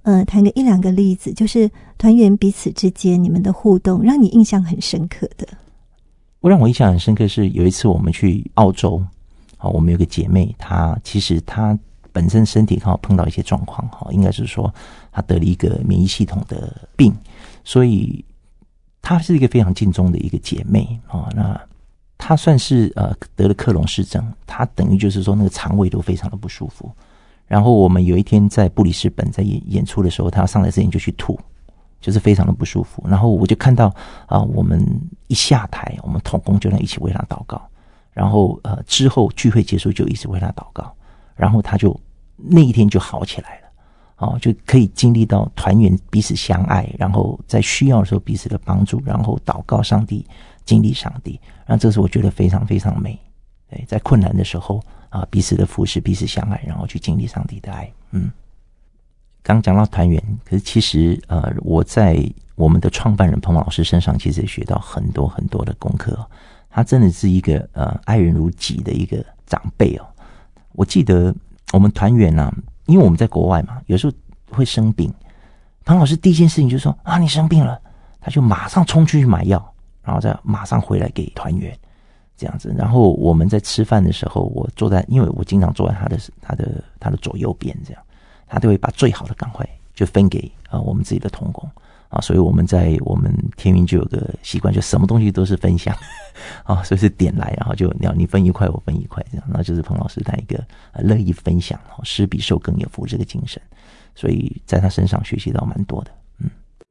Speaker 3: 呃谈个一两个例子，就是团员彼此之间你们的互动，让你印象很深刻的。
Speaker 4: 我让我印象很深刻是有一次我们去澳洲，好，我们有个姐妹，她其实她本身身体刚好碰到一些状况，应该是说她得了一个免疫系统的病，所以她是一个非常尽忠的一个姐妹。那她算是呃得了克隆氏症，她等于就是说那个肠胃都非常的不舒服。然后我们有一天在布里斯本在演演出的时候，她要上台之前就去吐，就是非常的不舒服。然后我就看到啊、呃，我们一下台，我们同工就能一起为她祷告。然后呃之后聚会结束就一直为她祷告。然后她就那一天就好起来了，哦，就可以经历到团员彼此相爱，然后在需要的时候彼此的帮助，然后祷告上帝，经历上帝。然后这是我觉得非常非常美。对，在困难的时候啊，彼此的服侍，彼此相爱，然后去经历上帝的爱。嗯，刚讲到团员，可是其实呃，我在我们的创办人彭老师身上，其实也学到很多很多的功课哦。他真的是一个呃爱人如己的一个长辈哦。我记得我们团员啊，因为我们在国外嘛，有时候会生病，彭老师第一件事情就说啊，你生病了，他就马上冲出去买药，然后再马上回来给团员。这样子，然后我们在吃饭的时候，我坐在，因为我经常坐在他的他的他的左右边，这样他都会把最好的赶快就分给啊、呃、我们自己的同工啊，所以我们在我们天云就有个习惯，就什么东西都是分享啊，所以是点来，然后就你你分一块，我分一块，这样，那就是彭老师他一个、呃、乐意分享，施比受更有福这个精神，所以在他身上学习到蛮多的，嗯。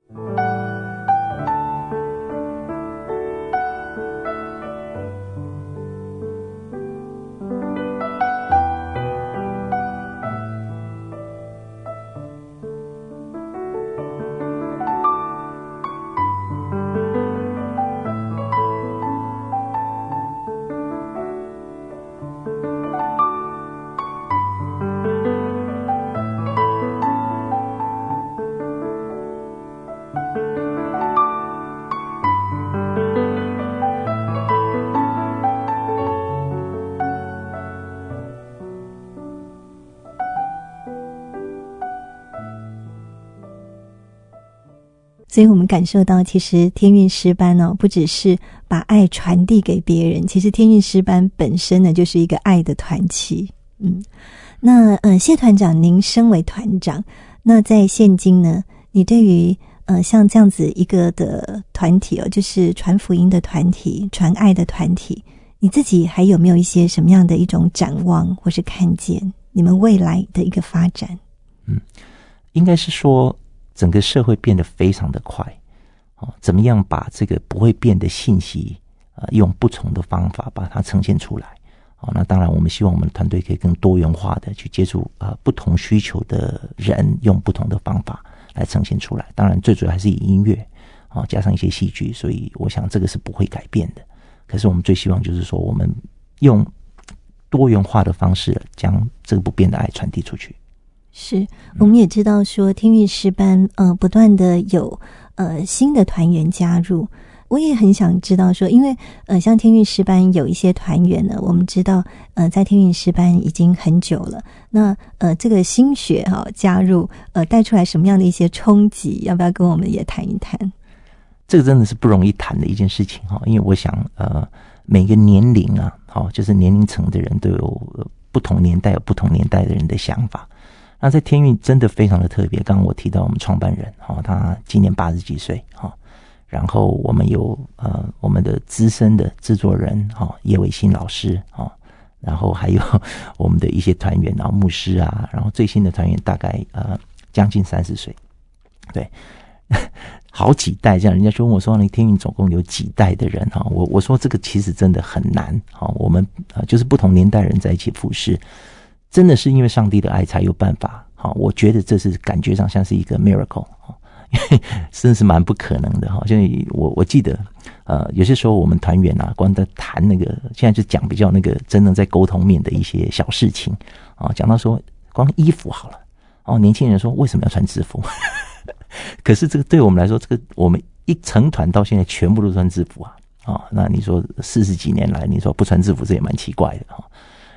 Speaker 3: 所以我们感受到，其实天韵诗班哦，不只是把爱传递给别人，其实天韵诗班本身呢，就是一个爱的团契。嗯，那呃，谢团长，您身为团长，那在现今呢，你对于呃像这样子一个的团体哦，就是传福音的团体、传爱的团体，你自己还有没有一些什么样的一种展望，或是看见你们未来的一个发展？
Speaker 4: 嗯，应该是说，整个社会变得非常的快，哦，怎么样把这个不会变的信息，呃，用不同的方法把它呈现出来，哦，那当然我们希望我们的团队可以更多元化的去接触呃不同需求的人，用不同的方法来呈现出来。当然最主要还是以音乐，哦，加上一些戏剧，所以我想这个是不会改变的。可是我们最希望就是说，我们用多元化的方式将这个不变的爱传递出去。
Speaker 3: 是，我们也知道说天韵诗班呃不断的有呃新的团员加入，我也很想知道说，因为呃像天韵诗班有一些团员呢，我们知道呃在天韵诗班已经很久了，那呃这个新血哈、哦、加入呃带出来什么样的一些冲击，要不要跟我们也谈一谈？
Speaker 4: 这个真的是不容易谈的一件事情哈，因为我想呃每个年龄啊，好，就是年龄层的人都有不同年代有不同年代的人的想法。那在天韵真的非常的特别，刚刚我提到我们创办人，哦，他今年八十几岁，哦，然后我们有呃我们的资深的制作人，哦，叶伟新老师，哦，然后还有我们的一些团员，然后牧师啊，然后最新的团员大概呃将近三十岁，对，好几代这样，人家就问我说，那天韵总共有几代的人哈？我我说这个其实真的很难，哈，我们呃就是不同年代人在一起服侍。真的是因为上帝的爱才有办法，好，我觉得这是感觉上像是一个 miracle， 因为真的是蛮不可能的哈。就我我记得，呃，有些时候我们团员啊，光在谈那个，现在就讲比较那个真正在沟通面的一些小事情啊，讲到说光衣服好了，哦，年轻人说为什么要穿制服？可是这个对我们来说，这个我们一成团到现在全部都穿制服啊，啊，那你说四十几年来，你说不穿制服，这也蛮奇怪的哈。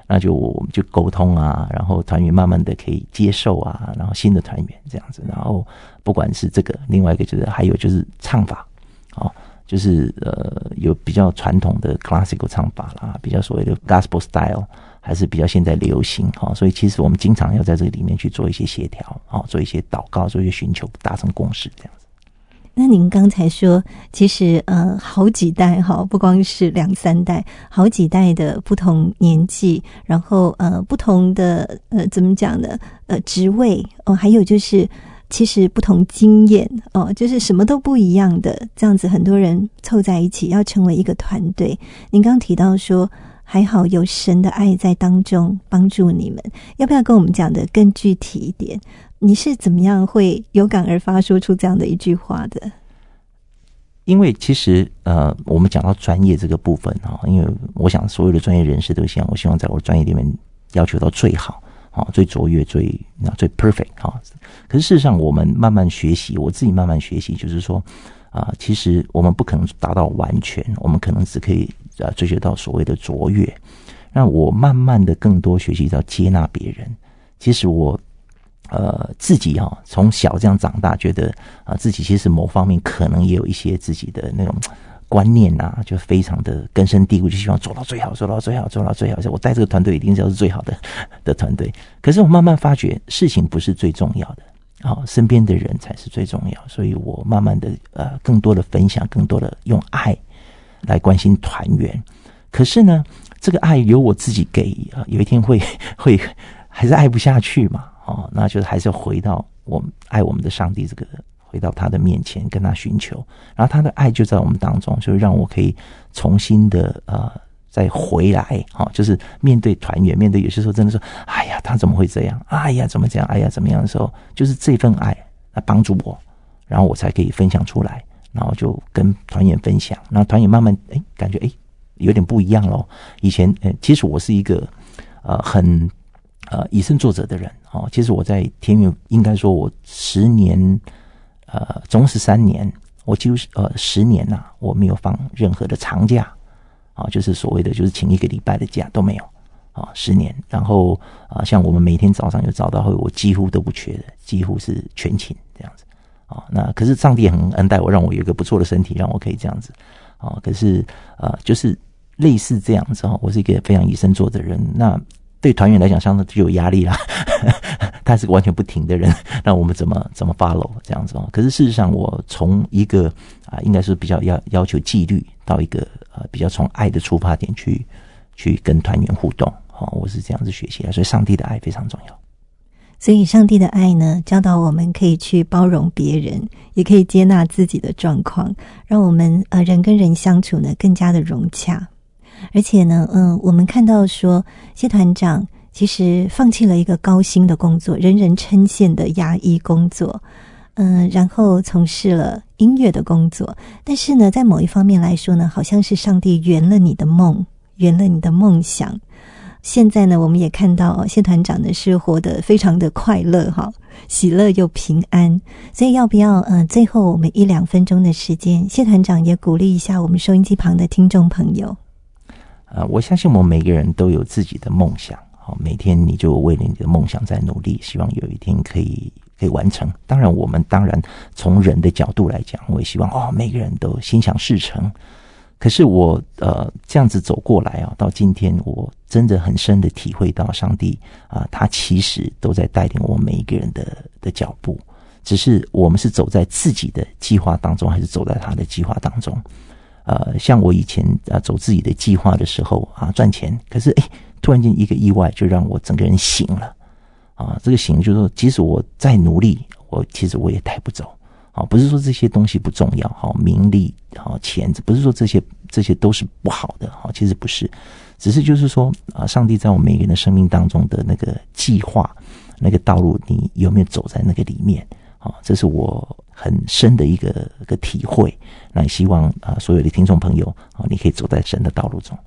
Speaker 4: 那就我们就沟通啊，然后团员慢慢的可以接受啊，然后新的团员这样子，然后不管是这个，另外一个就是还有就是唱法，哦，就是呃有比较传统的 classical 唱法啦，比较所谓的 gospel style， 还是比较现在流行，哦，所以其实我们经常要在这个里面去做一些协调，哦，做一些祷告，做一些寻求，达成共识这样子。
Speaker 3: 那您刚才说，其实呃，好几代哈，不光是两三代，好几代的不同年纪，然后呃，不同的呃，怎么讲呢？呃，职位哦，还有就是其实不同经验哦，就是什么都不一样的，这样子很多人凑在一起，要成为一个团队。您刚提到说，还好有神的爱在当中帮助你们，要不要跟我们讲的更具体一点？你是怎么样会有感而发说出这样的一句话的？
Speaker 4: 因为其实呃，我们讲到专业这个部分哈，因为我想所有的专业人士都希望，我希望在我的专业里面要求到最好，哦，最卓越，最最 perfect 哈。可是事实上，我们慢慢学习，我自己慢慢学习，就是说啊、呃，其实我们不可能达到完全，我们可能只可以呃追求到所谓的卓越。那我慢慢的更多学习到接纳别人。其实我。呃，自己哈、哦、从小这样长大，觉得啊、呃、自己其实某方面可能也有一些自己的那种观念啊，就非常的根深蒂固，就希望做到最好，做到最好，做到最好。我带这个团队一定是要是最好的的团队。可是我慢慢发觉，事情不是最重要的，啊、哦，身边的人才是最重要。所以我慢慢的呃，更多的分享，更多的用爱来关心团员。可是呢，这个爱由我自己给啊、呃，有一天会会还是爱不下去嘛。哦，那就是还是要回到我们爱我们的上帝，这个回到他的面前跟他寻求，然后他的爱就在我们当中，就让我可以重新的呃再回来，哦，就是面对团员，面对有些时候真的说，哎呀，他怎么会这样？哎呀，怎么这样？哎呀，怎么样的时候，就是这份爱来帮助我，然后我才可以分享出来，然后就跟团员分享，然后团员慢慢哎感觉哎有点不一样咯。以前呃其实我是一个呃很。呃，以身作则的人哦，其实我在天元应该说，我十年，呃，总是三年，我几乎是呃十年呐、啊，我没有放任何的长假，啊、哦，就是所谓的就是请一个礼拜的假都没有，啊、哦，十年。然后啊、呃，像我们每天早上有早到会，我几乎都不缺的，几乎是全勤这样子，啊、哦，那可是上帝很恩待我，让我有一个不错的身体，让我可以这样子，啊、哦，可是呃，就是类似这样子哈、哦，我是一个非常以身作则的人，那。对团员来讲，相当就有压力啦。他是个完全不停的人，那我们怎么怎么 follow 这样子哦？可是事实上，我从一个啊、呃，应该是比较要要求纪律，到一个呃比较从爱的出发点去去跟团员互动哦，我是这样子学习的。所以，上帝的爱非常重要。
Speaker 3: 所以，上帝的爱呢，教导我们可以去包容别人，也可以接纳自己的状况，让我们呃人跟人相处呢更加的融洽。而且呢，嗯，我们看到说，谢团长其实放弃了一个高薪的工作，人人称羡的牙医工作，嗯，然后从事了音乐的工作。但是呢，在某一方面来说呢，好像是上帝圆了你的梦，圆了你的梦想。现在呢，我们也看到谢团长呢是活得非常的快乐哈，喜乐又平安。所以要不要呃，最后我们一两分钟的时间，谢团长也鼓励一下我们收音机旁的听众朋友。
Speaker 4: 呃，我相信我们每个人都有自己的梦想，好，每天你就为了你的梦想在努力，希望有一天可以可以完成。当然，我们当然从人的角度来讲，我也希望哦，每个人都心想事成。可是我呃这样子走过来啊，到今天我真的很深的体会到上帝啊、呃，他其实都在带领我们每一个人的的脚步，只是我们是走在自己的计划当中，还是走在他的计划当中。呃，像我以前啊走自己的计划的时候啊赚钱，可是哎突然间一个意外就让我整个人醒了啊！这个醒就是说，即使我再努力，我其实我也带不走啊！不是说这些东西不重要，好名利好钱，不是说这些这些都是不好的哈，其实不是，只是就是说啊，上帝在我们每个人的生命当中的那个计划、那个道路，你有没有走在那个里面？啊，这是我很深的一个一个体会。那也希望啊，所有的听众朋友啊，你可以走在神的道路中。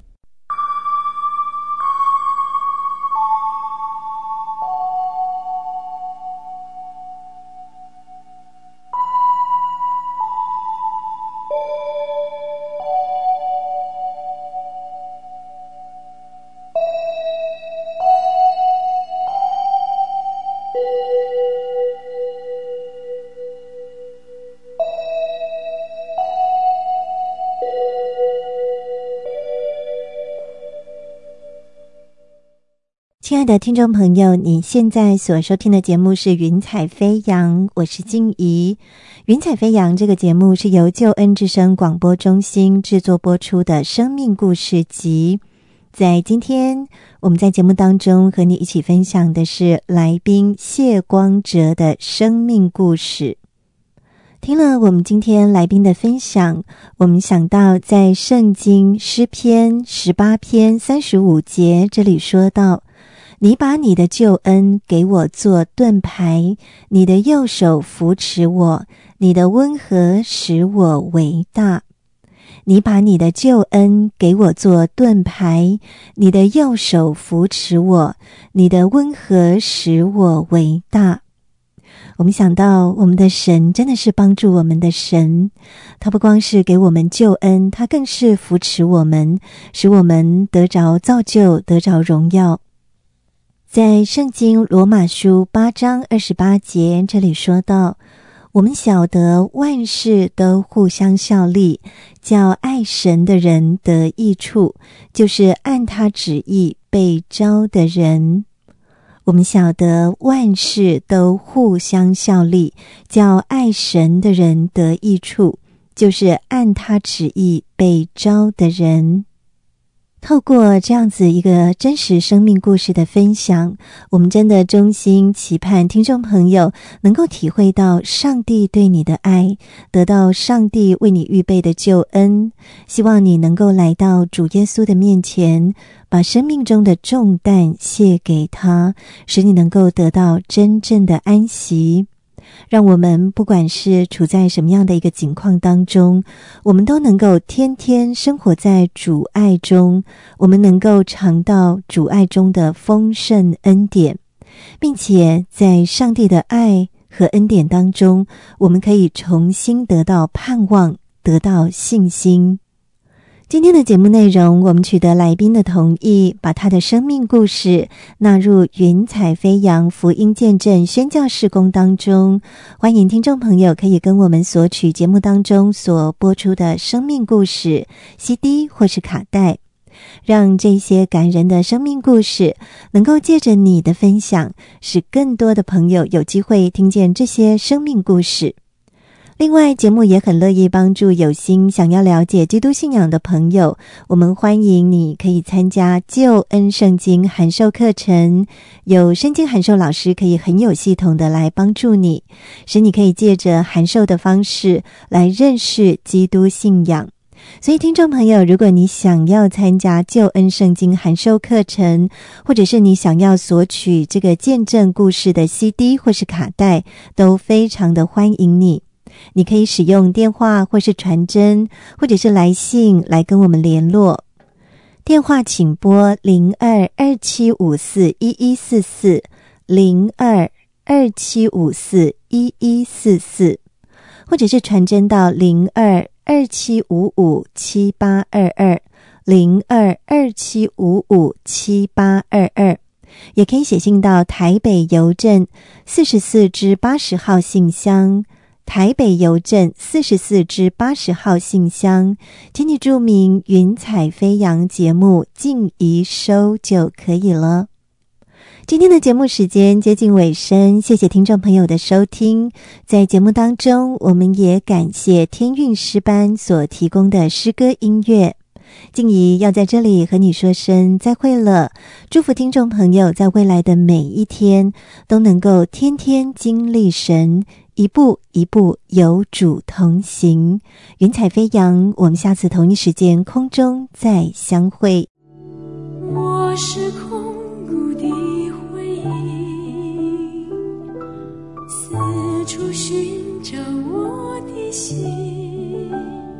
Speaker 3: 亲爱的听众朋友，你现在所收听的节目是云彩飞扬，我是静怡。云彩飞扬这个节目是由救恩之声广播中心制作播出的生命故事集。在今天我们在节目当中和你一起分享的是来宾谢光哲的生命故事。听了我们今天来宾的分享，我们想到在圣经诗篇十八篇三十五节这里说到，你把你的救恩给我做盾牌，你的右手扶持我，你的温和使我为大。你把你的救恩给我做盾牌，你的右手扶持我，你的温和使我为大。我们想到我们的神真的是帮助我们的神，他不光是给我们救恩，他更是扶持我们，使我们得着造就，得着荣耀。在圣经罗马书八章二十八节这里说到，我们晓得万事都互相效力，叫爱神的人得益处，就是按他旨意被召的人。我们晓得万事都互相效力，叫爱神的人得益处，就是按他旨意被召的人。透过这样子一个真实生命故事的分享，我们真的衷心期盼听众朋友能够体会到上帝对你的爱，得到上帝为你预备的救恩。希望你能够来到主耶稣的面前，把生命中的重担卸给他，使你能够得到真正的安息。让我们不管是处在什么样的一个境况当中，我们都能够天天生活在主爱中，我们能够尝到主爱中的丰盛恩典，并且在上帝的爱和恩典当中，我们可以重新得到盼望，得到信心。今天的节目内容，我们取得来宾的同意，把他的生命故事纳入云彩飞扬福音见证宣教事工当中。欢迎听众朋友可以跟我们索取节目当中所播出的生命故事 C D 或是卡带，让这些感人的生命故事能够借着你的分享，使更多的朋友有机会听见这些生命故事。另外，节目也很乐意帮助有心想要了解基督信仰的朋友，我们欢迎你可以参加救恩圣经函授课程，有圣经函授老师可以很有系统的来帮助你，使你可以借着函授的方式来认识基督信仰。所以听众朋友，如果你想要参加救恩圣经函授课程，或者是你想要索取这个见证故事的 C D 或是卡带，都非常的欢迎你。你可以使用电话或是传真，或者是来信来跟我们联络。电话请拨零二二七五四一一四四 零二二七五四一一四四，或者是传真到零二二七五五七八二二 零二二七五五七八二二，也可以写信到台北邮政四十四支八十号信箱，台北邮政四十四支八十号信箱，请你注明云彩飞扬节目静怡收就可以了。今天的节目时间接近尾声，谢谢听众朋友的收听。在节目当中，我们也感谢天韵诗班所提供的诗歌音乐。静怡要在这里和你说声再会了，祝福听众朋友在未来的每一天都能够天天经历神，一步一步有主同行。云彩飞扬，我们下次同一时间空中再相会。
Speaker 5: 我是空谷的回忆，四处寻找我的心，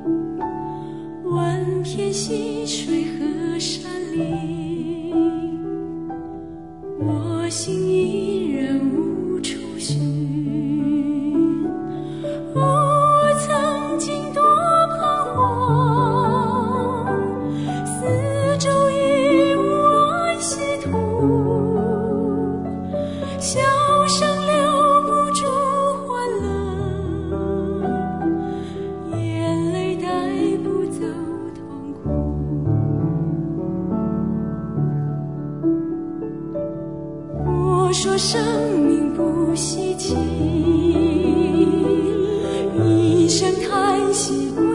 Speaker 5: 万片溪水和山林，我心依然无处寻。哦，我曾经多彷徨，四周已无安息土，笑声留不住欢乐， 说生命不稀奇，一声叹息。